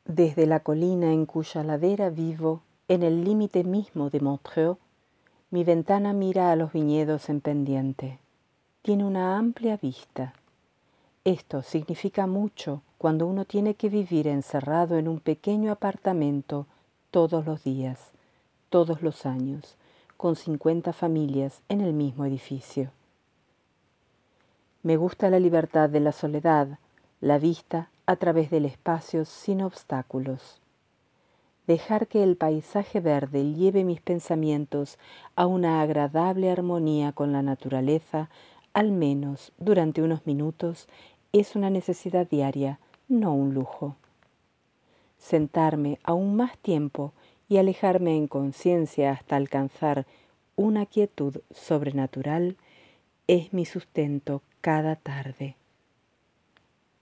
Desde la colina en cuya ladera vivo, en el límite mismo de Montreux, mi ventana mira a los viñedos en pendiente. Tiene una amplia vista. Esto significa mucho cuando uno tiene que vivir encerrado en un pequeño apartamento todos los días, todos los años, con 50 familias en el mismo edificio. Me gusta la libertad de la soledad, la vista a través del espacio sin obstáculos. Dejar que el paisaje verde lleve mis pensamientos a una agradable armonía con la naturaleza, al menos durante unos minutos, es una necesidad diaria, no un lujo. Sentarme aún más tiempo y alejarme en conciencia hasta alcanzar una quietud sobrenatural es mi sustento cada tarde.